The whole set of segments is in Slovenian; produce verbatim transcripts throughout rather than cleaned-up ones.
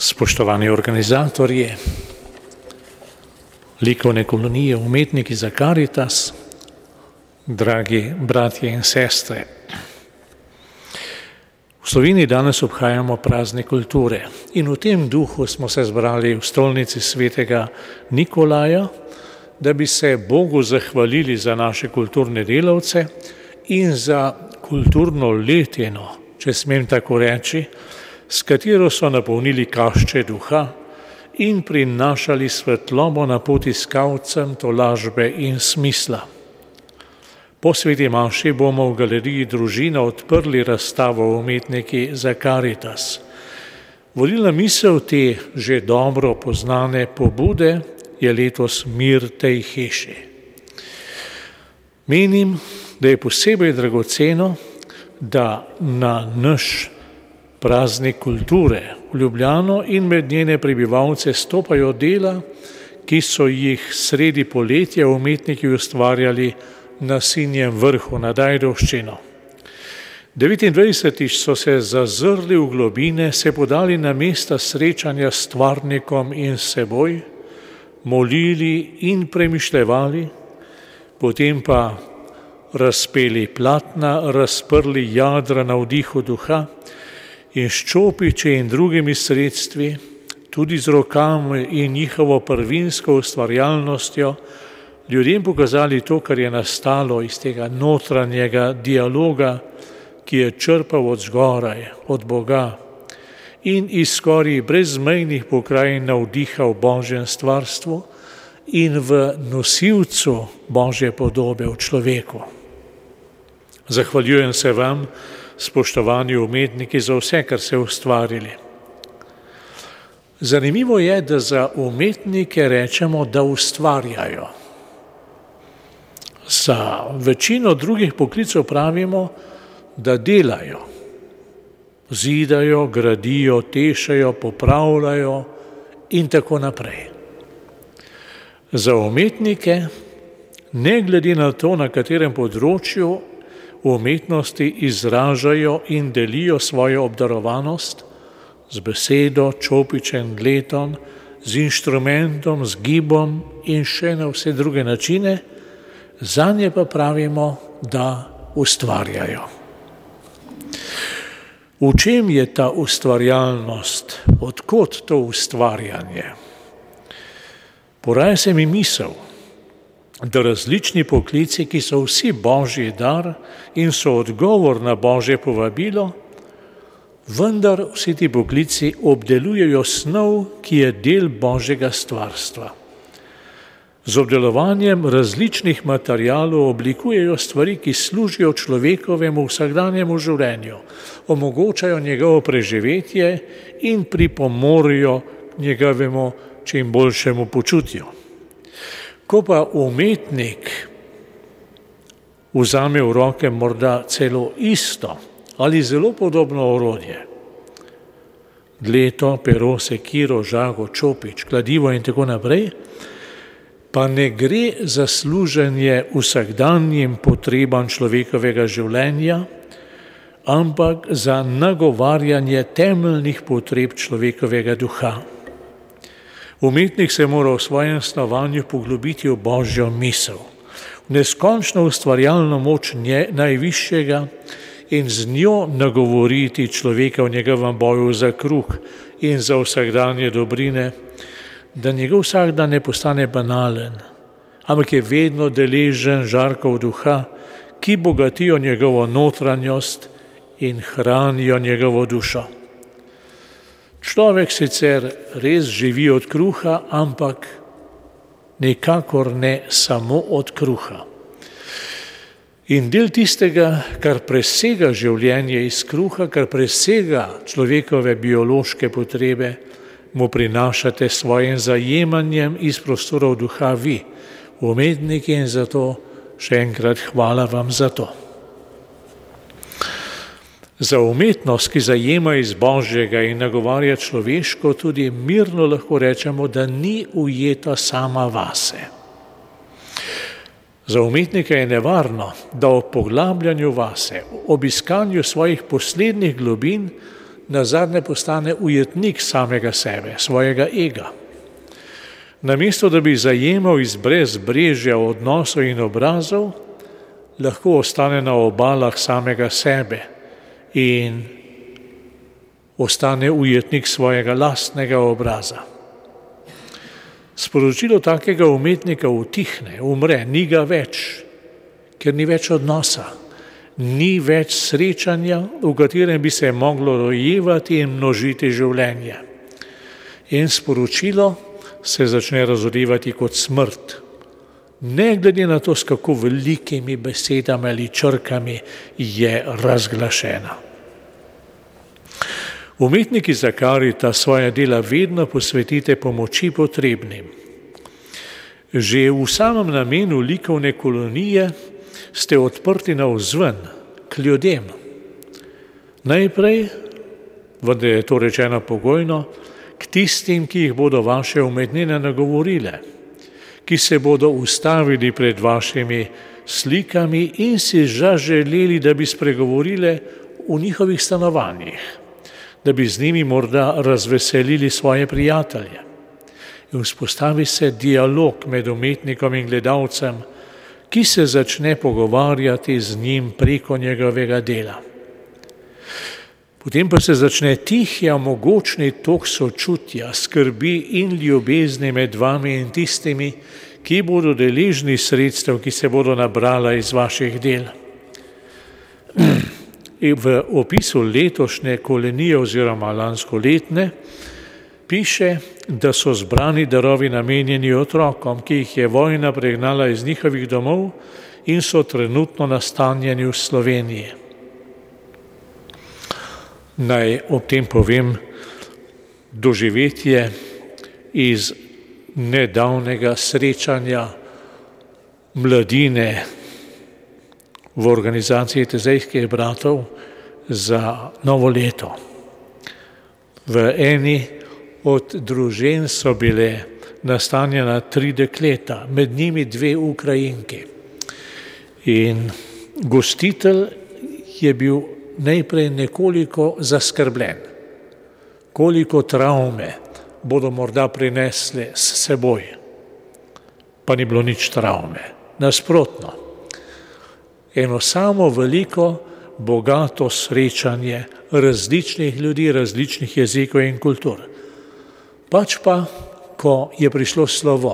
Spoštovani organizatorji, likovne kolonije, umetniki za Karitas, dragi bratje in sestre. V Sloveniji danes obhajamo praznik kulture in v tem duhu smo se zbrali v stolnici svetega Nikolaja, da bi se Bogu zahvalili za naše kulturne delavce in za kulturno letino, če smem tako reči, s katero so napolnili kašče duha in prinašali svetlobo na pot iskalcem tolažbe in smisla. Po sveti maši bomo v galeriji Družina odprli razstavo Umetniki za Karitas. Vodilna misel te že dobro poznane pobude je letos Mir tej hiši. Menim, da je posebej dragoceno, da na naš praznik kulture v Ljubljano in med njene prebivalce stopajo dela, ki so jih sredi poletja umetniki ustvarjali na Sinjem vrhu nad Ajdovščino. devetindvajsetič so se zazrli v globine, se podali na mesta srečanja s stvarnikom in seboj, molili in premišljevali, potem pa razpeli platna, razprli jadra na vdihu duha in s čopiči in drugimi sredstvi, tudi z rokami in njihovo prvinsko ustvarjalnostjo, ljudem pokazali to, kar je nastalo iz tega notranjega dialoga, ki je črpal od zgoraj, od Boga in iz skoraj brezmejnih pokrajin navdiha v Božjem stvarstvu in v nosilcu Božje podobe v človeku. Zahvaljujem se vam, spoštovani umetniki, za vse, kar ste ustvarili. Zanimivo je, da za umetnike rečemo, da ustvarjajo. Za večino drugih poklicev pravimo, da delajo. Zidajo, gradijo, tešejo, popravljajo in tako naprej. Za umetnike, ne glede na to, na katerem področju v umetnosti izražajo in delijo svojo obdarovanost z besedo, čopičem, dletom, z inštrumentom, z gibom in še na vse druge načine, zanje pa pravimo, da ustvarjajo. V čem je ta ustvarjalnost? Odkot to ustvarjanje? Poraja se mi misel, da različni poklici, ki so vsi Božji dar in so odgovor na Božje povabilo, vendar vsi ti poklici obdelujejo snov, ki je del Božjega stvarstva. Z obdelovanjem različnih materialov oblikujejo stvari, ki služijo človekovemu vsakdanjemu življenju, omogočajo njegovo preživetje in pripomorijo njegovemu čim boljšemu počutju. Ko pa umetnik vzame v roke morda celo isto ali zelo podobno orodje, dleto, pero, sekiro, žago, čopič, kladivo in tako naprej, pa ne gre za služenje vsakdanjim potrebam človekovega življenja, ampak za nagovarjanje temeljnih potreb človekovega duha. Umetnik se mora v svojem snovanju poglobiti v Božjo misel, v neskončno ustvarjalno moč nje, najvišjega in z njo nagovoriti človeka v njegovem boju za kruh in za vsakdanje dobrine, da njegov vsakdan ne postane banalen, ampak je vedno deležen žarkov duha, ki bogatijo njegovo notranjost in hranijo njegovo dušo. Človek sicer res živi od kruha, ampak nikakor ne samo od kruha. In del tistega, kar presega življenje iz kruha, kar presega človekove biološke potrebe, mu prinašate svojim zajemanjem iz prostorov duha vi, umetniki, in zato še enkrat hvala vam za to. Za umetnost, ki zajema iz Božjega in nagovarja človeško, tudi mirno lahko rečemo, da ni ujeta sama vase. Za umetnika je nevarno, da ob poglabljanju vase, ob iskanju svojih poslednjih globin nazadnje postane ujetnik samega sebe, svojega ega. Namesto da bi zajemal iz brezbrežja odnosov in obrazov, lahko ostane na obalah samega sebe in ostane ujetnik svojega lastnega obraza. Sporočilo takega umetnika utihne, umre, ni ga več, ker ni več odnosa, ni več srečanja, v katerem bi se moglo rojevati in množiti življenje. In sporočilo se začne razodevati kot smrt, ne glede na to, s kako velikimi besedami ali črkami je razglašena. Umetniki za Karita svoja dela vedno posvetite pomoči potrebnim. Že v samem namenu likovne kolonije ste odprti navzven, k ljudem. Najprej, vendar je to rečeno pogojno, k tistim, ki jih bodo vaše umetnine nagovorile, ki se bodo ustavili pred vašimi slikami in si zaželeli, da bi spregovorile v njihovih stanovanjih, da bi z njimi morda razveselili svoje prijatelje. In vzpostavi se dialog med umetnikom in gledalcem, ki se začne pogovarjati z njim preko njegovega dela. Potem pa se začne tihi, mogočni tok sočutja, skrbi in ljubezni med vami in tistimi, ki bodo deležni sredstev, ki se bodo nabrala iz vaših del. V opisu letošnje kolonije oziroma lanskoletne piše, da so zbrani darovi namenjeni otrokom, ki jih je vojna pregnala iz njihovih domov in so trenutno nastanjeni v Sloveniji. Naj ob tem povem doživetje iz nedavnega srečanja mladine v organizaciji Tezejskih bratov za novo leto. V eni od družin so bile nastanjena tri dekleta, med njimi dve Ukrajinki. In gostitelj je bil najprej nekoliko zaskrbljen, koliko travme bodo morda prinesli s seboj. Pa ni bilo nič travme, nasprotno. Eno samo veliko, bogato srečanje različnih ljudi, različnih jezikov in kultur. Pač pa, ko je prišlo slovo,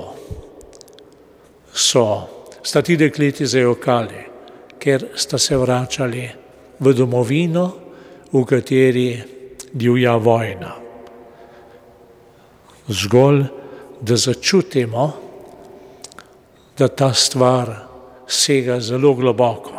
so sta ti dekleti zajokali, ker sta se vračali v domovino, v kateri divja vojna. Zgolj, da začutimo, da ta stvar sega zelo globoko.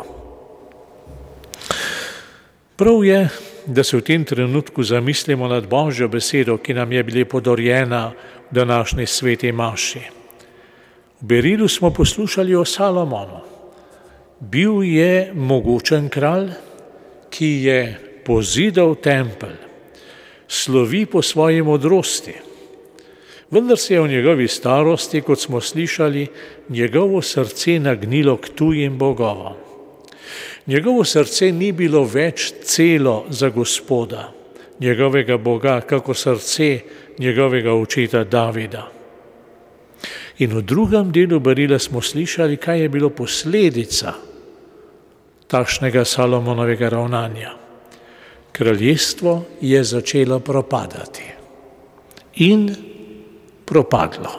Prav je, da se v tem trenutku zamislimo nad Božjo besedo, ki nam je bila podarjena v današnji sveti maši. V Berilu smo poslušali o Salomonu. Bil je mogočen kralj, ki je pozidal tempelj, slovi po svoji modrosti. Vendar se je v njegovi starosti, kot smo slišali, njegovo srce nagnilo k tujim bogovom. Njegovo srce ni bilo več celo za Gospoda, njegovega Boga, kako srce njegovega očeta Davida. In v drugem delu Berila smo slišali, kaj je bilo posledica takšnega Salomonovega ravnanja. Kraljestvo je začelo propadati in propadlo.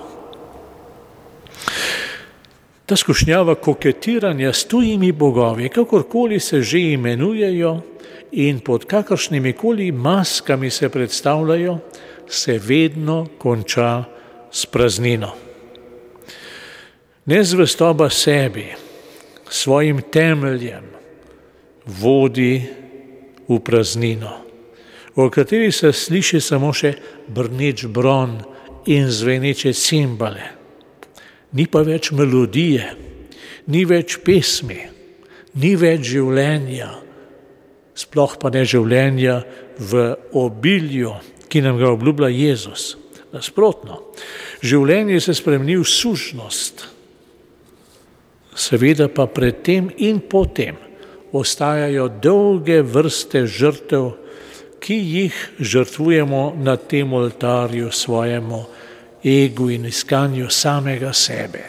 Ta skušnjava koketiranja s tujimi bogovi, kakorkoli se že imenujejo in pod kakršnimi koli maskami se predstavljajo, se vedno konča s praznino. Nezvestoba sebi, svojim temeljem, vodi v praznino, v kateri se sliši samo še brneč bron in zveneče cimbale. Ni pa več melodije, ni več pesmi, ni več življenja, sploh pa ne življenja v obilju, ki nam ga obljublja Jezus. Nasprotno, življenje se spremeni v sužnost. Seveda pa pred tem in potem ostajajo dolge vrste žrtev, ki jih žrtvujemo na tem oltarju svojemu egu in iskanju samega sebe.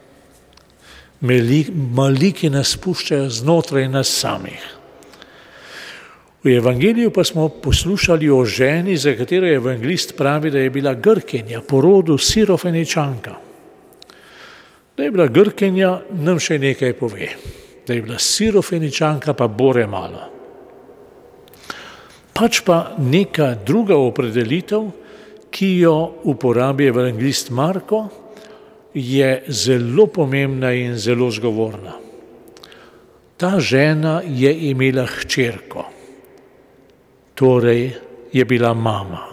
Maliki nas puščajo znotraj nas samih. V evangeliju pa smo poslušali o ženi, za katero evangelist pravi, da je bila Grkinja, po rodu Sirofeničanka. Da je bila Grkinja, nam še nekaj pove. Da je bila Sirofeničanka, pa bore malo. Pač pa neka druga opredelitev, ki jo uporabi evangelist Marko, je zelo pomembna in zelo zgovorna. Ta žena je imela hčerko, torej je bila mama.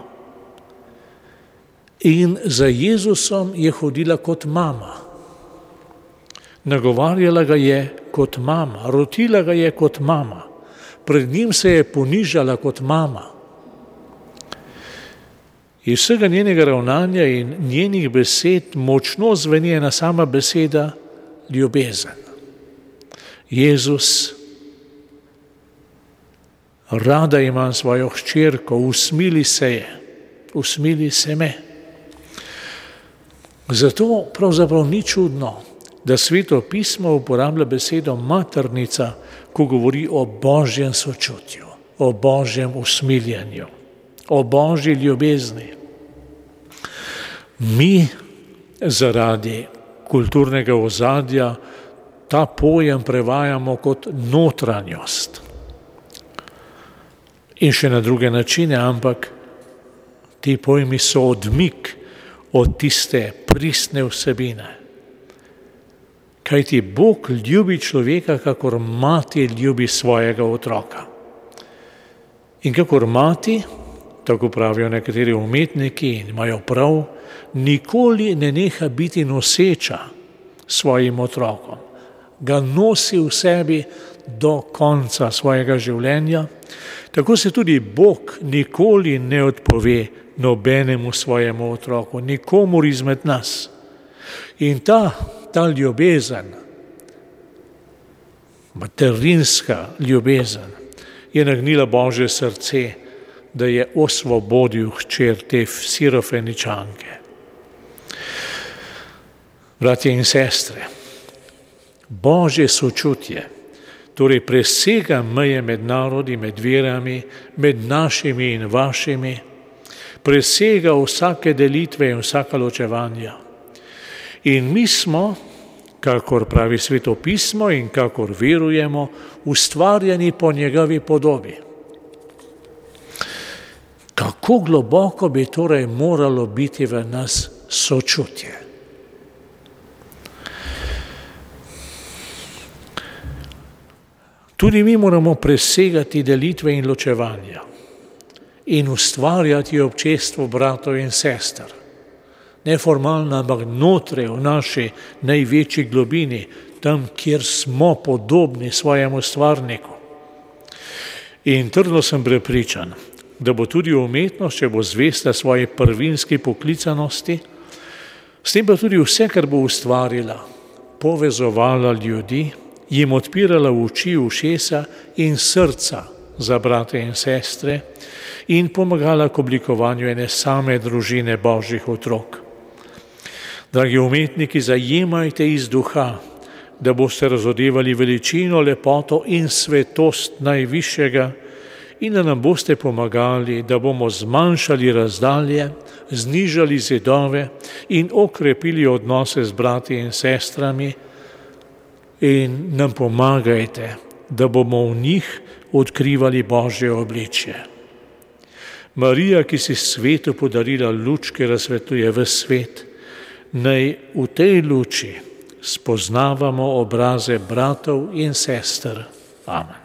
In za Jezusom je hodila kot mama. Nagovarjala ga je kot mama, rotila ga je kot mama. Pred njim se je ponižala kot mama. Iz vsega njenega ravnanja in njenih besed močno zveni ena sama beseda ljubezen. Jezus, rada imam svojo hčerko, usmili se je, usmili se me. Zato pravzaprav ni čudno, da Sveto pismo uporablja besedo maternica, ko govori o božjem sočutju, o božjem usmiljanju, o božji ljubezni. Mi zaradi kulturnega ozadja ta pojem prevajamo kot notranjost. In še na druge načine, ampak ti pojmi so odmik od tiste pristne vsebine. Kajti Bog ljubi človeka, kakor mati ljubi svojega otroka. In kakor mati, tako pravijo nekateri umetniki in imajo prav, nikoli ne neha biti noseča svojim otrokom. Ga nosi v sebi do konca svojega življenja. Tako se tudi Bog nikoli ne odpove nobenemu svojemu otroku, nikomur izmed nas. In ta, ta ljubezen, materinska ljubezen, je nagnila Božje srce, da je osvobodil hčer te Sirofeničanke. Bratje in sestre, Božje sočutje torej presega meje med narodi, med verami, med našimi in vašimi, presega vsake delitve in vsaka ločevanja. In mi smo, kakor pravi Sveto pismo in kakor verujemo, ustvarjeni po njegovi podobi. Kako globoko bi torej moralo biti v nas sočutje? Tudi mi moramo presegati delitve in ločevanja in ustvarjati občestvo bratov in sester. Ne formalno, ampak notre v naši največji globini, tam, kjer smo podobni svojemu stvarniku. In trdno sem prepričan, da bo tudi umetnost, če bo zvesta svoji prvinski poklicanosti, s tem pa tudi vse, kar bo ustvarila, povezovala ljudi, jim odpirala oči, ušesa in srca za brate in sestre in pomagala k oblikovanju ene same družine Božjih otrok. Dragi umetniki, zajemajte iz duha, da boste razodevali veličino, lepoto in svetost najvišjega in da nam boste pomagali, da bomo zmanjšali razdalje, znižali zidove in okrepili odnose z brati in sestrami in nam pomagajte, da bomo v njih odkrivali Božje obličje. Marija, ki si svetu podarila luč, ki razsvetljuje ves svet, naj v tej luči spoznavamo obraze bratov in sester. Amen.